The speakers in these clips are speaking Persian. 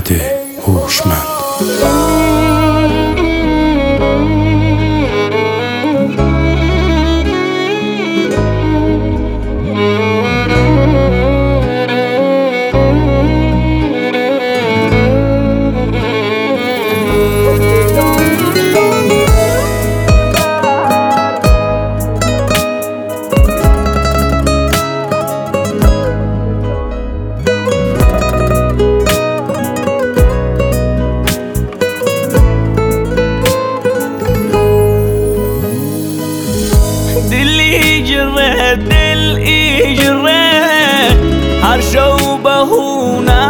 احمد هوشمند. دل ایجره هر شو بهونه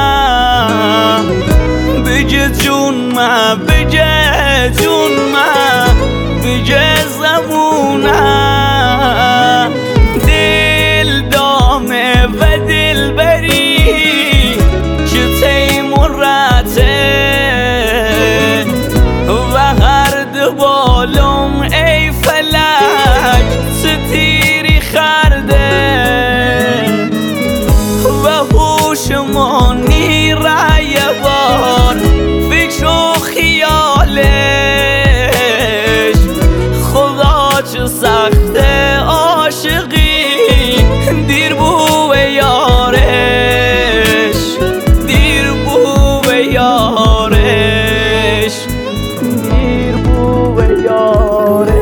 بجه جون ما بجه جون ما بجه زمونه دل دامه و دل بری چه تیمورته و هر دبالم ای فلک ستیری خرده و هوشمانی رای بار فکر و خیالش خدا چه سخته عاشقی دیر بو به یارش دیر بو به یارش دیر بو به یارش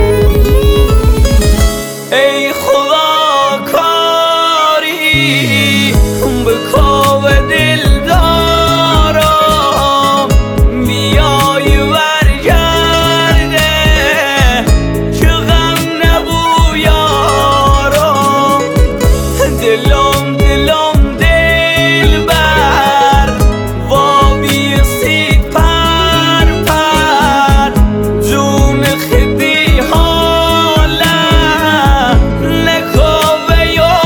ای خدا کاری بکو به دل دارم بیای برگرده چه غم نبو یارم دلم دل بر وابی سید پر پر جون خدی حالا نکوه یا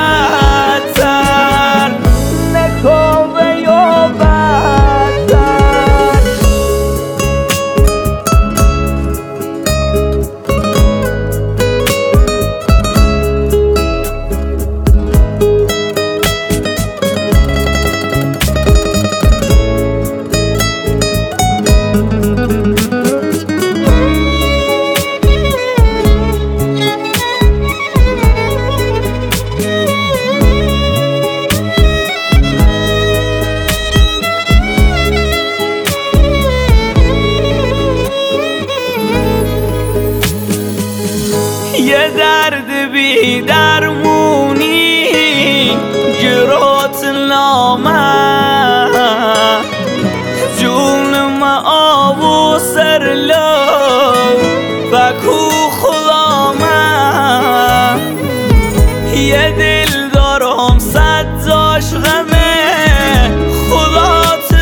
بدتر نکوه یا بدتر یه درد بی درمونی جرات لامه جون ما آب و سرلو فکو خلامه یه دل دارم صد داش غمه خدا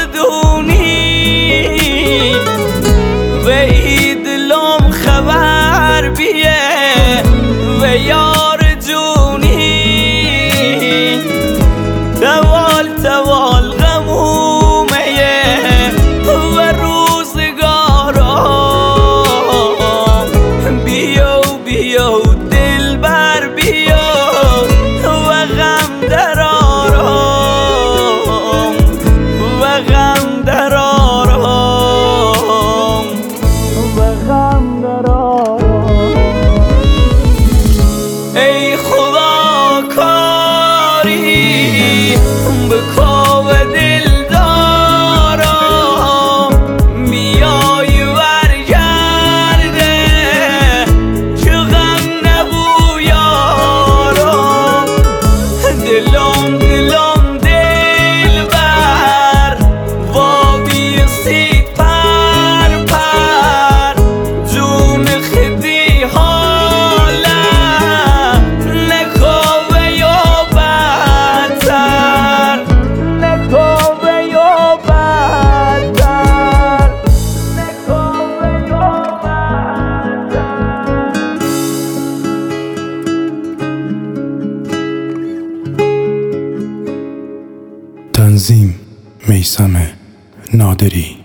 تدونی و ای دلم خبر بیه و یار جونی توال غمومه و روزگارم بیو دل بر بیو و غم درارم و غم درارم و غم درارم ای خدا کاری بکو به دل دارم بیای برگرده چه غم نبو یارم دلم دل بر وابی سید پر پر جون خدی حالا نکوه یا بدتر نکوه یا بدتر نکوه یا بدتر تنظیم میثم نادری.